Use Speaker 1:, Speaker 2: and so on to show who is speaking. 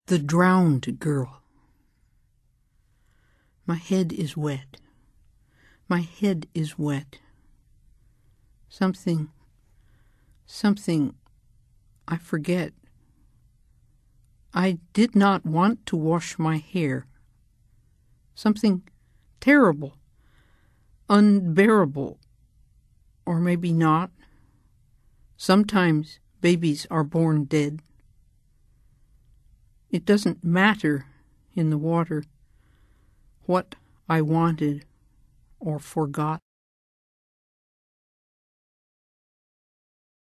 Speaker 1: The drowned girl. My head is wet. My head is wet. Something, I forget. I did not want to wash my hair. Something terrible, unbearable, or maybe not. Sometimes babies are born dead. It doesn't matter in the water what I wanted or forgot.